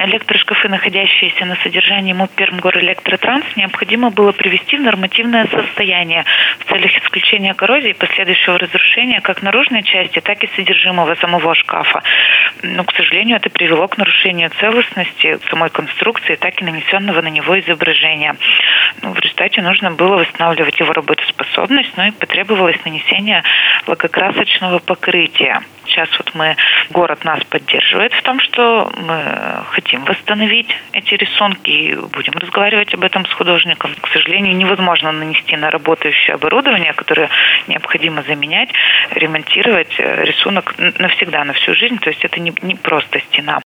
электрошкафы, находящиеся на содержании МУП Пермгорэлектротранс, необходимо было привести в нормативное состояние в целях исключения коррозии и последующего разрушения как наружной части, так и содержимого самого шкафа. Но, к сожалению, это привело к нарушению целостности самой конструкции, так и нанесенного на него изображения. В результате нужно было восстанавливать его работоспособность, и потребовалось нанесение лакокрасочного покрытия. Сейчас город нас поддерживает в том, что мы хотим восстановить эти рисунки и будем разговаривать об этом с художником. К сожалению, невозможно нанести на работающее оборудование, которое необходимо заменять, ремонтировать рисунок навсегда, на всю жизнь. То есть это не просто стена.